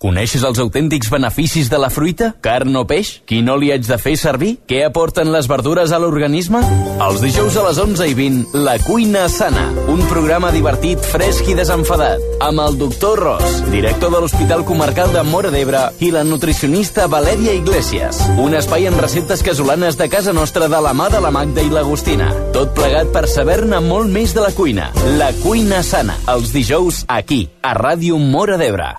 Coneixes els autèntics beneficis de la fruita? Carn o peix? Quin oli haig de fer servir? Què aporten les verdures a l'organisme? Els dijous a les 11:20, La Cuina Sana, un programa divertit, fresc i desenfadat, amb el doctor Ros, director de l'Hospital Comarcal de Móra d'Ebre, i la nutricionista Valèria Iglesias. Un espai amb receptes casolanes de casa nostra de la mà de la Magda i l'Agustina. Tot plegat per saber-ne molt més de la cuina. La Cuina Sana, els dijous aquí, a Ràdio Móra d'Ebre.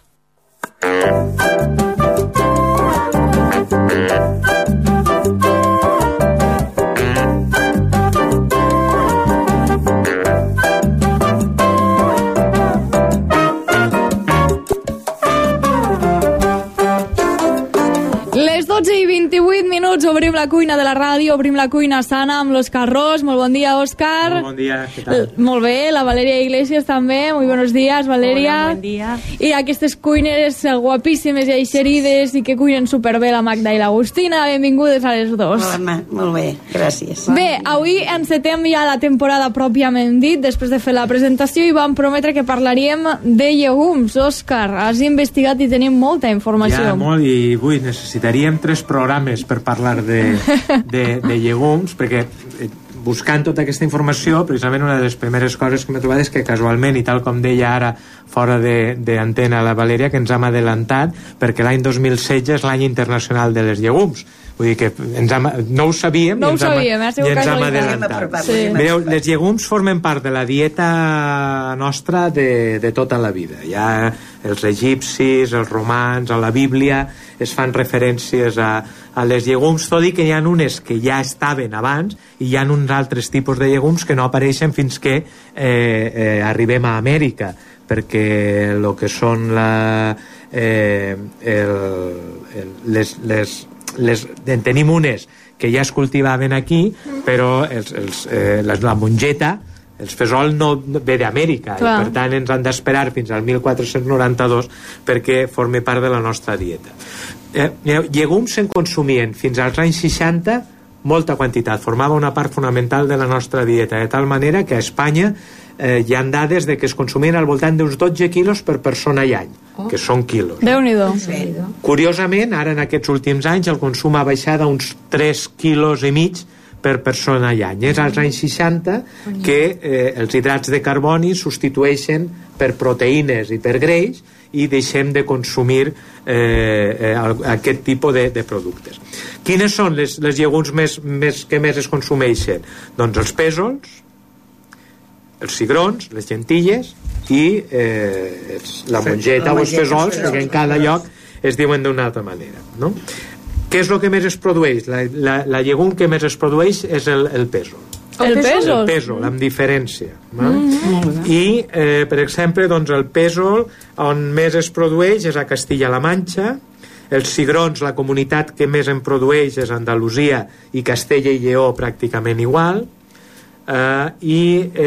Les 12:28, obrim la cuina de la ràdio, obrim la cuina sana amb l'Òscar Ros. Molt bon dia, Òscar. Molt bon dia, què tal? Molt bé, la Valèria Iglesias també. Muy buenos días, Valèria. Hola, bon dia. I aquestes cuineres guapíssimes i eixerides i que cuinen superbé la Magda i l'Agustina. Benvingudes a les dos. Hola, molt bé, gràcies. Bé, avui encetem ja la temporada pròpiament dit, després de fer la presentació, i vam prometre que parlaríem de llegums. Òscar, has investigat i tenim molta informació. Ja, molt, i avui necessitaríem 3 programes per parlar de llegums, perquè buscant tota aquesta informació, precisament una de les primeres coses que m'he trobat és que casualment, i tal com deia ara fora d'antena la Valèria, que ens hem adelantat, perquè l'any 2016 és l'any internacional de les llegums. Vull dir que no ho sabíem i ens hem adelantat. Sí. Mireu, les llegums formen part de la dieta nostra de tota la vida. Ja els egipcis, els romans, a la Bíblia es fan referències a les llegums, tot i que hi ha unes que ja estaven abans i hi ha uns altres tipus de llegums que no apareixen fins que arribem a Amèrica, perquè el que són tenim unes que ja es cultivaven aquí, però la mongeta, el fesol, no ve d'Amèrica, i per tant ens han d'esperar fins al 1492 perquè formi part de la nostra dieta. Llegums se'n consumien fins als anys 60 molta quantitat, formava una part fonamental de la nostra dieta, de tal manera que a Espanya hi ha dades de que es consumien al voltant d'uns 12 quilos per persona i any, que són quilos. Déu-n'hi-do. Curiosament, ara en aquests últims anys el consum ha baixat a uns 3 quilos i mig per persona i any. És als anys 60 que els hidrats de carboni substitueixen per proteïnes i per greix i deixem de consumir aquest tipus de productes. Quines són les llegums que més es consumeixen? Doncs els pèsols, els cigrons, les llentilles i la mongeta o els fesols, perquè en cada lloc es diuen d'una altra manera, no? Què és el que més es produeix? La llegum que més es produeix és el pèsol. El pèsol? El pèsol, amb diferència. I, per exemple, doncs el pèsol on més es produeix és a Castilla-La Manxa. Els cigrons, la comunitat que més en produeix és Andalusia i Castella i Lleó pràcticament igual. I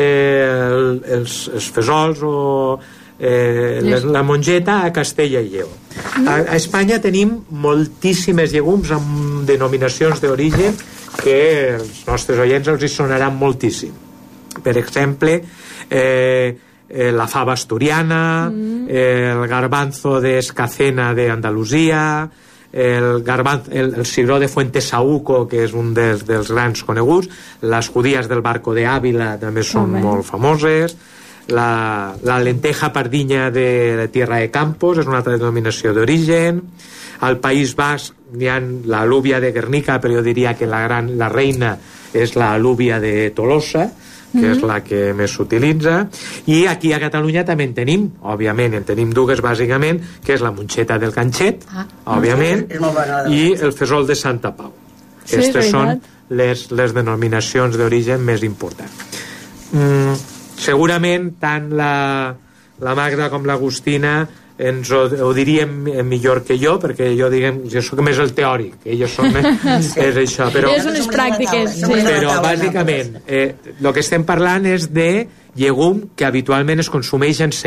els fesols o la mongeta a Castella i Lleó. A Espanya tenim moltíssimes llegums amb denominacions d'origen que els nostres oients els hi sonaran moltíssim. Per exemple, la fava asturiana, el garbanzo de Escacena de Andalusia, el cigró de Fuentesaúco, que és un dels grans coneguts, les judías del Barco de Ávila també són molt famoses, la lenteja pardinya de Tierra de Campos és una altra denominació d'origen. Al País Basc hi ha l'alúvia de Guernica, però jo diria que la reina és l'alúvia de Tolosa, que és la que més s'utilitza. I aquí a Catalunya també en tenim, òbviament, en tenim dues bàsicament, que és la monxeta del Canxet, òbviament, i el fesol de Santa Pau. Aquestes són les denominacions d'origen més importants. Segurament tant la Magda com l'Agustina ens ho diríem millor que jo, perquè jo soc més el teòric, elles són més és això, però són les pràctiques, però bàsicament el que estem parlant és de llegum que habitualment es consumeix en sec.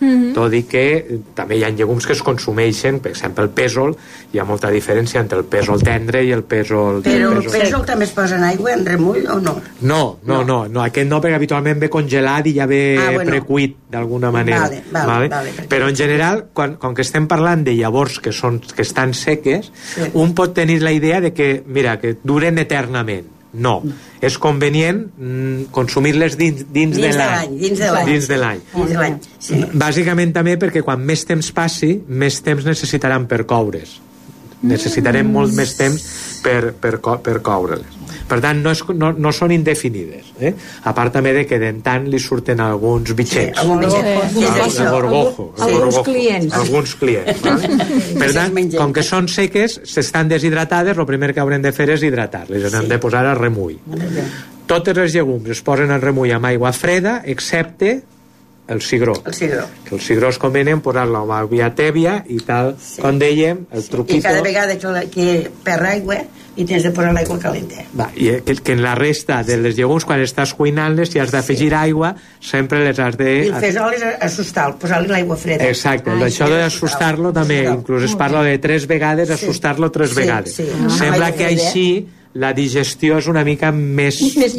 tot i que també hi ha llegums que es consumeixen, per exemple el pèsol, hi ha molta diferència entre el pèsol tendre i el pèsol... Però el pèsol també es posa en aigua, en remull o no? No, aquest no, perquè habitualment ve congelat i ja ve precuit d'alguna manera. Vale. Però en general, com que estem parlant de llavors que estan seques, un pot tenir la idea de que, mira, que duren eternament. No, és convenient consumir-les dins de l'any. Bàsicament també perquè quan més temps passi, més temps necessitaran per coure's. Necessitarem molt més temps per coure-les. Per tant, no són indefinides. A part també de que d'en tant li surten alguns bitxets. El gorgojo. Alguns clients. Per tant, com que són seques, s'estan deshidratades, el primer que haurem de fer és hidratar-les. Hem de posar a remull. Totes les llegums es posen en remull amb aigua freda, excepte el cigró. El cigró es convenient posar-lo amb aigua tèbia i tal, com dèiem, el truquito... I cada vegada que per aigua i tens de posar l'aigua calenta. I que en la resta de les llegums, quan estàs cuinant-les, si has d'afegir aigua, sempre les has de... I el fesol és assustar-lo, posar-li l'aigua freda. Exacte, això d'assustar-lo també, inclús es parla de 3 vegades, assustar-lo 3 vegades. Sembla que així la digestió es una mica más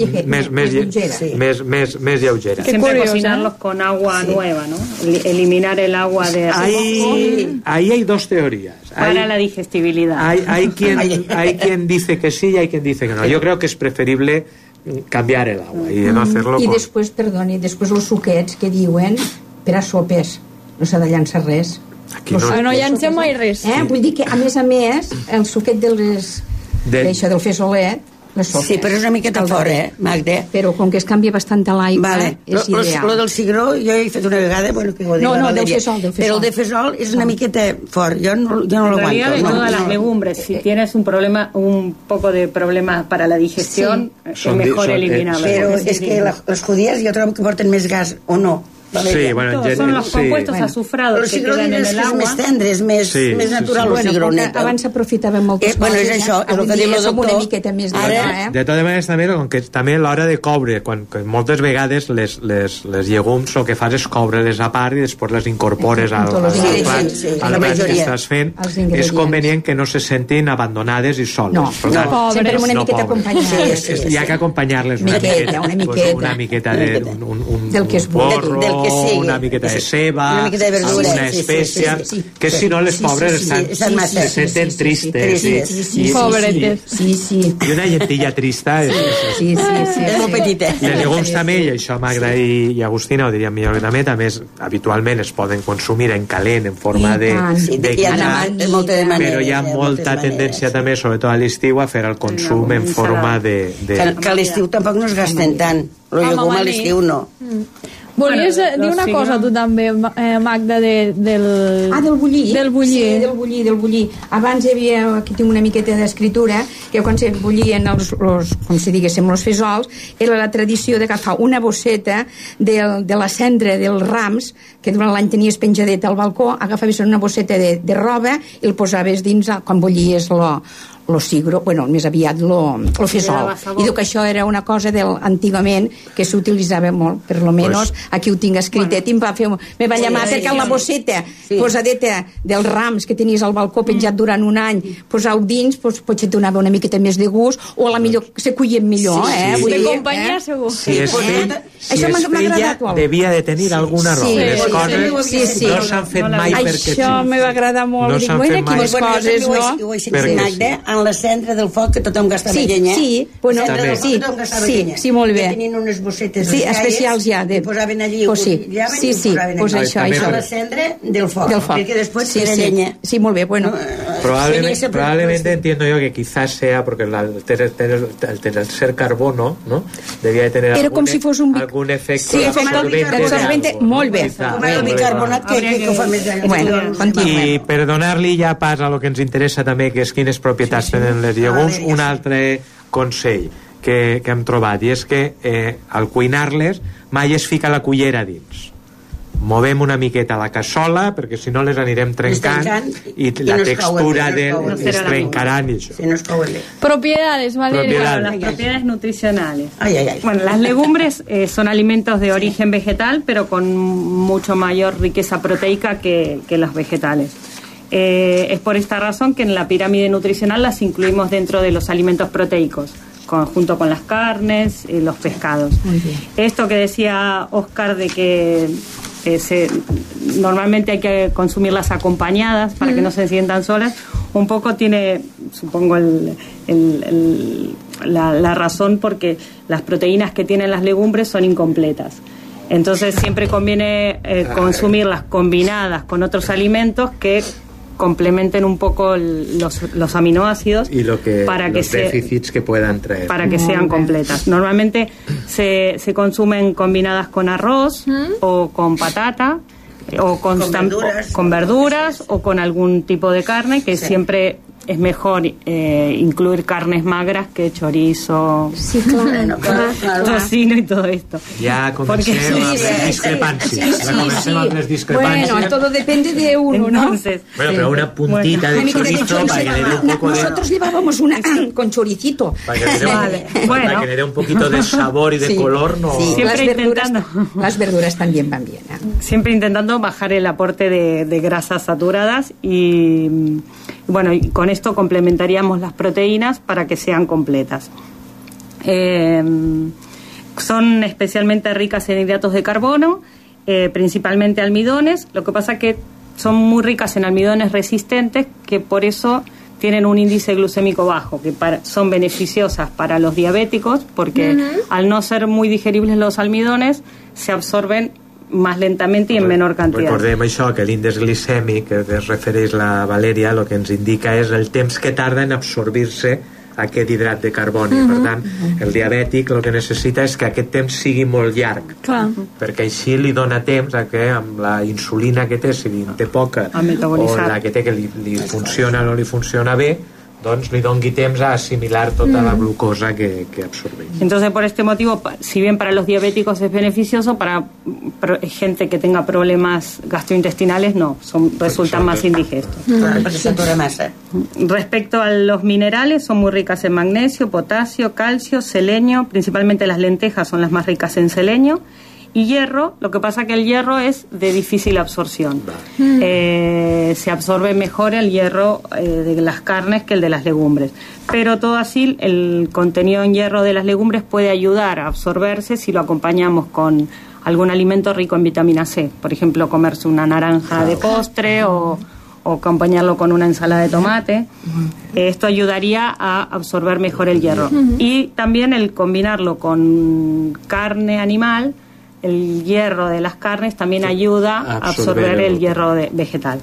lleugera. Siempre cocinarlos con agua nueva, ¿no? Eliminar el agua de... Ahí hay dos teorías. Para la digestibilidad. Hay quien dice que sí y hay quien dice que no. Yo creo que es preferible cambiar el agua y no hacerlo I després, perdoni, després els suquets que diuen per a sopes no s'ha de llançar res. Aquí no llancem mai res. Vull dir que a més el suquet d'això del fesolet, les sopes. Sí, però és una miqueta fora, Magda. Però com que es canvia bastant a l'aigua, és ideal. Lo del cigró, jo he fet una vegada, bueno, que ho dic, del fesol. Però el de fesol és una miqueta fort, jo no lo aguanto. En realidad, de todas las legumbres, si tienes un poco de problema para la digestión, es mejor eliminarlo. Però és que les judías jo trobo que porten més gas, o no? Sí, bueno, son los compuestos azufrados que quedan en el agua. Més tendres, més natural el cigronet. Abans s'aprofitava moltes coses. Bueno, és això, és el que diu el doctor. Una miqueta més de totes maneres també, com que també a l'hora de coure, quan moltes vegades les llegums el que fas és coure-les a part i després les incorpores al plat que estàs fent. És convenient que no se sentin abandonades i soles. No, sempre una miqueta acompanyades. Hi ha que acompanyar-les una miqueta del que és bo, una miqueta de ceba, alguna espècia, que si no les pobres se senten tristes. Pobretes. I una llentilla trista és molt petita. Les llegums també, i això Magda i Agustina ho diríem millor que també habitualment es poden consumir en calent, en forma de guisat, però hi ha molta tendència també, sobretot a l'estiu, a fer el consum en forma de... Que a l'estiu tampoc no es gasten tant, el llegum a l'estiu no. Volies dir una cosa tu també, Magda, del bullir. Del bullir. Sí, del bullir. Abans hi havia, aquí tinc una miqueta d'escritura, que quan se bullien com si diguéssim, els fesols, era la tradició d'agafar una bosseta de la cendra dels rams, que durant l'any tenies penjadeta al balcó, agafaves una bosseta de roba i el posaves dins quan bullies lo sigro, bueno, més aviat lo fesol. I diu que això era una cosa antigament que s'utilitzava molt, per lo menos aquí ho tinc escritet, i me va llamar perquè la bosseta posadeta dels rams que tenies al balcó penjat durant un any, posau dins, potser et donava una miqueta més de gust, o a la millor se cuien millor, de companyia segur. Si és filla, devia de tenir alguna raó. Les coses no s'han fet mai perquè sí. Això me va agradar molt. Dic, bueno, quines coses, no? En la cendra del foc, que tothom gastava llenya. Sí, molt bé. Tenien unes bossetes especials ja. Posaven allí, bullaven i posaven allí. A la cendra del foc, perquè després era llenya. Sí, molt bé, bueno. Probablemente entiendo yo que quizás sea porque el ser carbono, ¿no? Debía de tener algún efecto absorbente. Molt bé. El bicarbonat que ho fa més allà. Bueno, continuem. I per donar-li ja pas a lo que ens interessa també, que és quines propietats tenen les llegums, un altre consell que hem trobat, i és que al cuinar-les mai es fica la cullera dins. movem una miqueta la cassola, perquè si no les anirem trencant i la textura es trencaran y eso. Si no es cobre. Propiedades, Valeria. Las propiedades nutricionales. Bueno, las legumbres son alimentos de origen vegetal, pero con mucho mayor riqueza proteica que los vegetales. Es por esta razón que en la pirámide nutricional las incluimos dentro de los alimentos proteicos, junto con las carnes y los pescados. Esto que decía Óscar de que normalmente hay que consumirlas acompañadas para que no se sientan solas, un poco tiene, supongo, la razón, porque las proteínas que tienen las legumbres son incompletas. Entonces siempre conviene consumirlas combinadas con otros alimentos que complementen un poco los aminoácidos y para que los déficits que puedan traer, para que sean completas. Normalmente se consumen combinadas con arroz o con patata o con verduras o con algún tipo de carne, que siempre es mejor incluir carnes magras que chorizo, tocino y todo esto. Ya comencem amb les discrepàncies. Amb les discrepàncies. Bueno, todo depende de uno, entonces, ¿no? Bueno, pero una puntita de chorizo para que le dé un poco de... Nosotros llevábamos una con choricito. Para que le dé un poquito de sabor y de color, ¿no? Sí, siempre las verduras también van bien, ¿eh? Siempre intentando bajar el aporte de grasas saturadas y bueno, y con esto complementaríamos las proteínas para que sean completas. Son especialmente ricas en hidratos de carbono, principalmente almidones. Lo que pasa que son muy ricas en almidones resistentes, que por eso tienen un índice glucémico bajo, que son beneficiosas para los diabéticos, porque al no ser muy digeribles los almidones, se absorben más lentamente i en menor quantitat. Recordem això, que l'índex glicèmic que es refereix la Valeria, el que ens indica és el temps que tarda en absorbir-se aquest hidrat de carboni. Per tant, el diabètic el que necessita és que aquest temps sigui molt llarg. Clar. Perquè així li dona temps a que amb la insulina que té, si té poca, o la que té que li funciona o no li funciona bé, doncs li doni temps a asimilar tota la glucosa que absorbeix. Entonces, por este motivo, si bien para los diabéticos es beneficioso, para gente que tenga problemas gastrointestinales no, resultan más indigestos. Porque satura masa. Respecto a los minerales, son muy ricas en magnesio, potasio, calcio, selenio, principalmente las lentejas son las más ricas en selenio, y hierro. Lo que pasa que el hierro es de difícil absorción. Se absorbe mejor el hierro de las carnes que el de las legumbres, pero todo así el contenido en hierro de las legumbres puede ayudar a absorberse si lo acompañamos con algún alimento rico en vitamina C, por ejemplo comerse una naranja de postre o acompañarlo con una ensalada de tomate. Esto ayudaría a absorber mejor el hierro. Y también el combinarlo con carne animal, el hierro de las carnes también ayuda a absorber el hierro vegetal.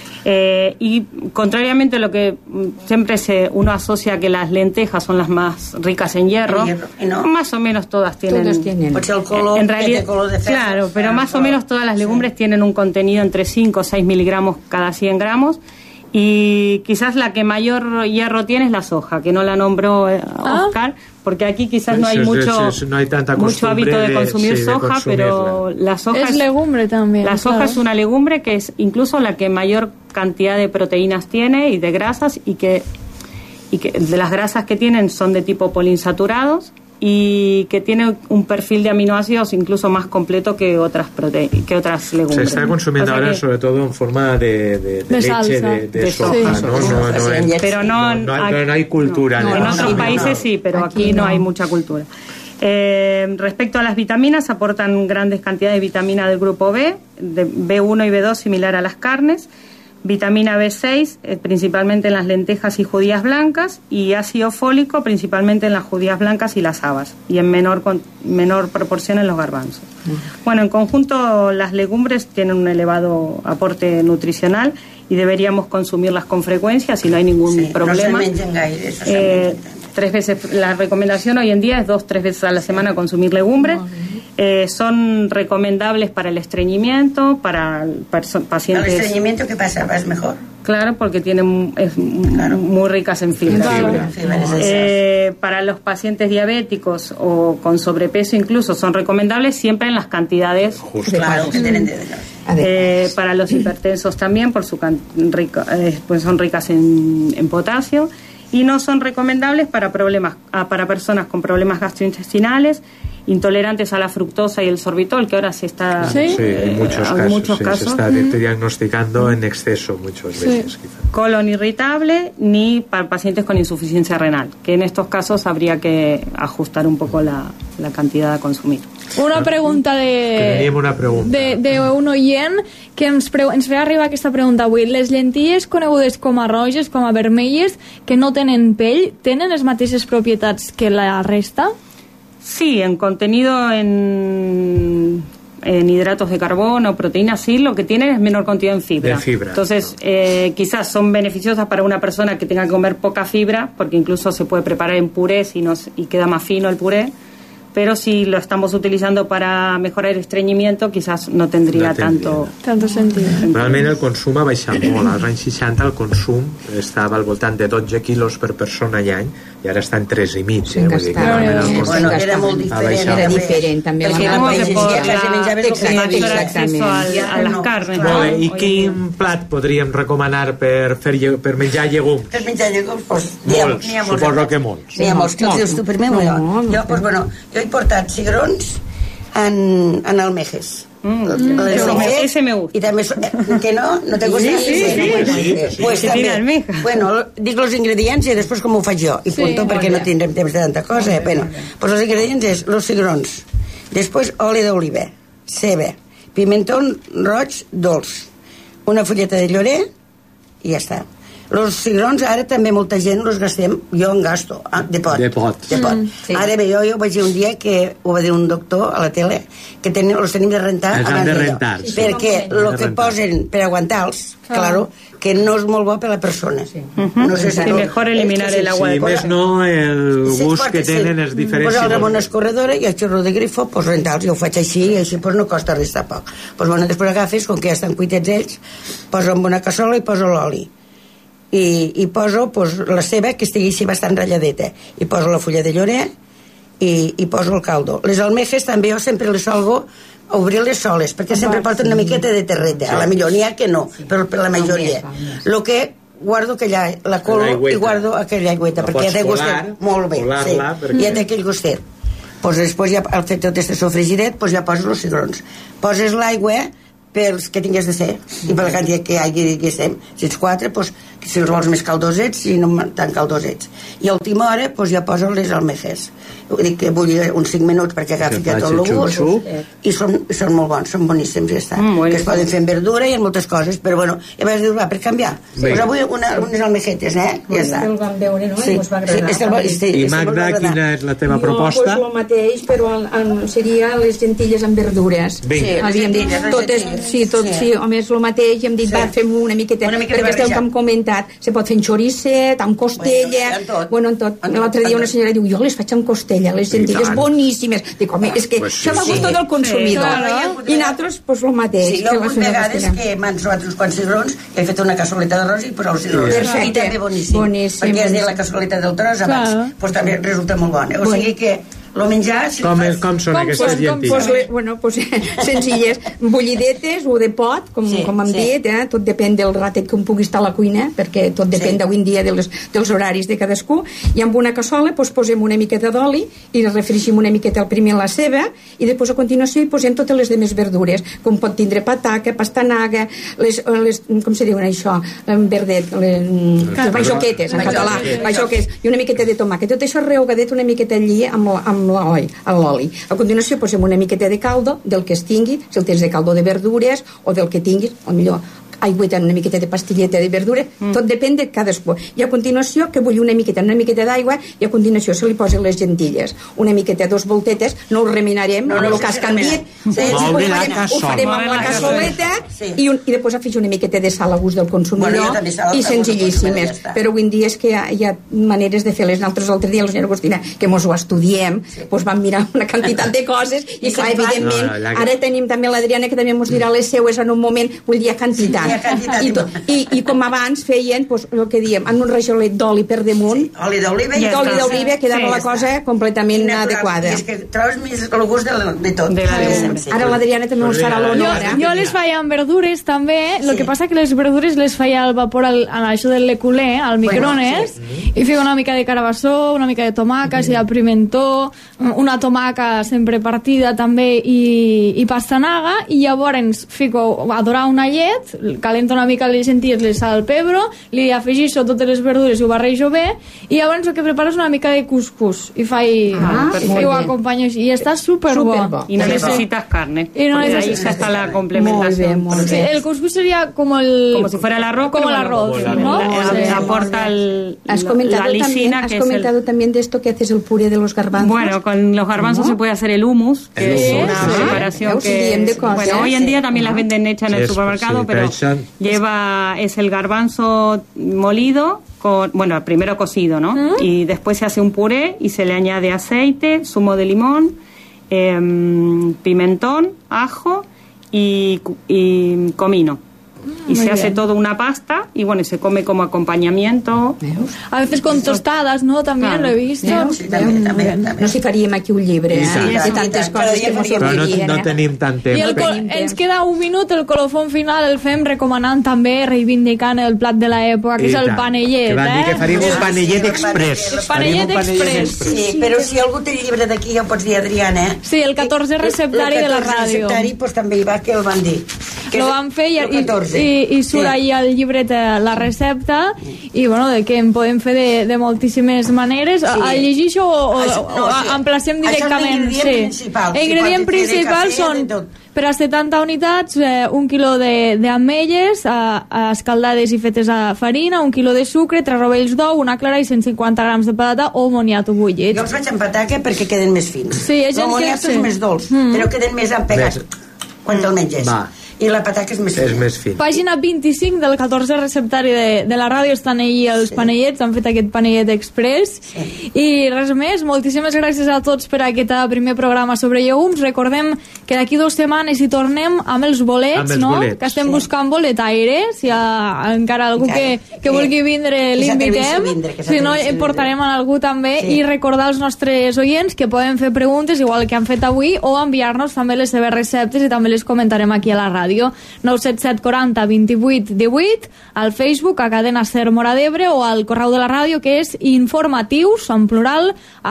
Y contrariamente a lo que siempre uno asocia que las lentejas son las más ricas en hierro, más o menos todas tienen. En realidad, claro, pero más o menos todas las legumbres tienen un contenido entre 5 o 6 miligramos cada 100 gramos. Y quizás la que mayor hierro tiene es la soja, que no la nombró Óscar, porque aquí quizás no hay mucho hábito de consumir soja, pero la soja es legumbre también. La soja es una legumbre que es incluso la que mayor cantidad de proteínas tiene y de grasas, y que de las grasas que tienen son de tipo poliinsaturados, y que tiene un perfil de aminoácidos incluso más completo que otras legumbres. Se está consumiendo ahora sobre todo en forma de leche de soja, sí. ¿no? Pero no hay cultura. En otros países sí, pero aquí no hay mucha cultura. Respecto a las vitaminas, aportan grandes cantidades de vitamina del grupo B, de B1 y B2 similar a las carnes, vitamina B6 principalmente en las lentejas y judías blancas, y ácido fólico principalmente en las judías blancas y las habas, y en menor proporción en los garbanzos. Bueno, en conjunto las legumbres tienen un elevado aporte nutricional y deberíamos consumirlas con frecuencia si no hay ningún problema. No se mengen gaire, eso se 3 veces, la recomendación hoy en día es 2-3 veces a la semana consumir legumbres. Son recomendables para el estreñimiento, para pacientes... ¿El estreñimiento qué pasa? ¿Vas mejor? Claro, porque es muy ricas en fibra. Para los pacientes diabéticos o con sobrepeso incluso son recomendables siempre en las cantidades justas. Para los hipertensos también, pues son ricas en potasio, y no son recomendables para personas con problemas gastrointestinales, intolerantes a la fructosa y el sorbitol, que ahora se está en muchos casos se está diagnosticando en exceso muchas veces. Quizá. Colon irritable, ni para pacientes con insuficiencia renal, que en estos casos habría que ajustar un poco la cantidad a consumir. Una pregunta d'un oient que ens feia arribar aquesta pregunta avui. Les llenties conegudes com a roges, com a vermelles, que no tenen pell, tenen les mateixes propietats que la resta? Sí, en contenido en hidratos de carbono, proteínas, sí, lo que tienen es menor contenido en fibra. Entonces, quizás son beneficiosas para una persona que tenga que comer poca fibra, porque incluso se puede preparar en purés y queda más fino el puré, pero si lo estamos utilizando para mejorar el estreñimiento, quizás no tendría tanto sentido. Realment el consum ha baixat molt. Als anys 60 el consum estava al voltant de 12 quilos per persona i any, i ara està en 3,5. Era molt diferent. Era diferent, també. Perquè a les carnes. I quin plat podríem recomanar per menjar llegums? Per menjar llegums, Suposo que molts. N'hi ha molts. Què els dius tu primer? Jo he portat cigrons en almejes. Ese me gusta. Y también, que no te gusta. Pues també, dic els ingredients i després com ho faig jo, i punto, perquè no tindrem temps de tanta cosa. Bueno, pues els ingredients és los cigrons, després oli d'oliva, ceba, pimentó roig dolç, una fulleta de llorer i ja està. Los cigrons ara també molta gent los gastem, jo en gasto de pot. Ara bé, jo vaig dir un dia que ho va dir un doctor a la tele, que los tenim de rentar abans perquè el que posen per aguantar-los, claro, que no és molt bo per a la persona. No sé si mejor eliminar el agua de cola. Si més no, el gust que tenen és diferent. Pues el una escorredora i el xorro de grifo, pues rentar-los, jo ho faig així, i així no costa res tampoc. Pues bueno, després agafes, com que ja estan cuitets ells, poso en una cassola i poso l'oli. I poso la ceba, que estigui així bastant ratlladeta, i poso la fulla de llorer i poso el caldo. Les almejes també jo sempre les solgo obrir-les soles, perquè sempre porten una miqueta de terreta. A la millor n'hi ha que no, però per la majoria. El que guardo la colo i guardo aquella aigüeta, perquè ja té gustet molt bé, ja té aquell gustet. Després ja al fet tot aquest sofregiret ja poses els cigrons, poses l'aigua pels que tingués de ser i per la quantitat que hi hagi, diguéssim. Si ets 4, si els vols més caldosets, si no tan caldosets. I a última hora ja poso les almejes. Dic que vull uns 5 minuts perquè agafi tot el gust, i són molt bons, són boníssims, ja està. Que es poden fer en verdura i en moltes coses, però bueno, ja vas dir, va, per canviar. Pues avui unes almejetes, ja està. El vam veure, no? I us va agradar. I Magda, quina és la teva proposta? No, pues el mateix, però seria les lentilles amb verdures. Havíem dit, totes, sí, home, és el mateix, i hem dit, va, fem una miqueta, perquè esteu que hem comentat, se pot fer en xoricet, amb costella, bueno, en tot. L'altre dia una senyora diu, jo les faig amb costella, les lentilles boníssimes. Dic, home, és que això va a gust del consumidor. I nosaltres, doncs, el mateix. Sí, jo algunes vegades que m'han trobat uns quants cigrons, he fet una cassoleta d'arròs i posar els cigrons. I també boníssim. Perquè has dit la cassoleta del tros abans, doncs també resulta molt bona. O sigui que el menjar... Com són aquestes llentilles? Bueno, senzilles, bullidetes o de pot, com hem dit, tot depèn del ratet que pugui estar a la cuina, perquè tot depèn d'avui en dia dels horaris de cadascú, i amb una cassola posem una miqueta d'oli i refregim una miqueta primer la ceba, i després a continuació hi posem totes les demés verdures, com pot tindre pataca, pastanaga, com se diuen això, verdet, les baixoquetes, en català, baixoquetes, i una miqueta de tomàquet. Tot això rehogadet una miqueta allí amb l'oli. A continuació posem una miqueta de caldo del que es tingui, si el tens de caldo de verdures o del que tinguis, o millor aigüeta, una miqueta de pastilleta de verdura, tot depèn de cadascú. I a continuació, que vull una miqueta d'aigua, i a continuació se li posen les llentilles. Una miqueta, 2 voltetes, no ho reminarem, no el cas canviat, ho farem amb la cassoleta, i després afegir una miqueta de sal a gust del consumidor, i senzillíssimes. Però avui en dia és que hi ha maneres de fer-les. Nosaltres l'altre dia, la senyora Agustina, que mos ho estudiem, vam mirar una quantitat de coses, i clar, evidentment, ara tenim també l'Adriana, que també mos dirà les seues en un moment, vull dir, quantitat. I com abans feien, doncs, el que diem, amb un rajolet d'oli per damunt, oli d'oliva, quedava la cosa completament adequada. I és que trobes més el gust de tot. Ara l'Adriana també us farà l'honor. Jo les feia amb verdures també, el que passa que les verdures les feia al vapor, això del leculé, al microones, i feia una mica de carabassó, una mica de tomaca, si hi ha pimentó, una tomaca sempre partida també, i pastanaga, i llavors fico a dorar una llet, calento una mica les llenties, les sal, el pebre, li afegixo totes les verdures i ho barrejo bé, i llavors el que preparo és una mica de cuscús i ho acompanyo així, i està superbo. Y no necesitas carne. Y no ahí necesitas... ya está la complementación. Muy bien. El cuscús sería como si fuera el arroz. Como el arroz, ¿no? Aporta la lisina, que has comentado también de esto que haces el puré de los garbanzos. Bueno, con los garbanzos se puede hacer el hummus, que es una preparación que... Bueno, hoy en día también las venden hechas en el supermercado, pero es el garbanzo molido, primero cocido, ¿no? Y después se hace un puré y se le añade aceite, zumo de limón, pimentón, ajo y comino. Y se hace todo una pasta y bueno, se come como acompañamiento. A veces con tostadas, ¿no? También lo he visto. Sí, també. No si faríem aquí un llibre de tantes coses que mos sortirien. Però no tenim tant temps. I ens queda un minut, el colofon final el fem recomanant també, reivindicant el plat de l'època, que és el panellet. Que van dir que faríem un panellet express. Panellet express. Sí, però si algú té el llibre d'aquí ja ho pots dir, Adriana. Sí, el 14 receptari de la ràdio. El 14 receptari també hi va, que el van dir. Lo van fer i surt ahí al llibret la recepta i bueno, de que en podem fer de moltíssimes maneres. El llegixo o emplacem directament? Això és l'ingredient principal. Són per a 70 unitats 1 quilo d'ametlles escaldades i fetes a farina, 1 quilo de sucre, 3 rovells d'ou, una clara i 150 grams de patata o moniato bullit. Jo els faig en pataca perquè queden més fins. Sí, el moniato és més dolç, però queden més empegats quan te'l menges. I la pataca és més fin. Pàgina 25 del 14 receptari de la ràdio estan ahí els panellets, han fet aquest panellet express. I res més, moltíssimes gràcies a tots per aquest primer programa sobre llegums. Recordem que d'aquí 2 setmanes hi tornem amb els bolets, no? Que estem buscant boletaire, si hi ha encara algú que vulgui vindre l'invitem, si no portarem a algú també, i recordar als nostres oients que poden fer preguntes igual que han fet avui o enviar-nos també les seves receptes i també les comentarem aquí a la ràdio. 977 40 28 18, al Facebook a Cadena Ser Mora d'Ebre o al correu de la ràdio que és informatius en plural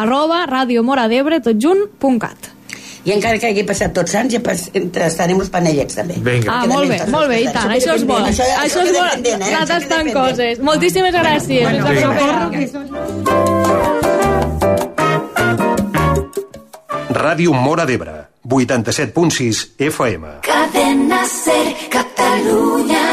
@radiomoradebre.cat. I encara que hagi passat Tots Sants ja estarem els panellets també. Molt bé, i tant, això és bo. Això és bo, anar tastant coses. Moltíssimes gràcies. Ràdio Mora d'Ebre, 87.6 FM. Cadena Ser, Catalunya.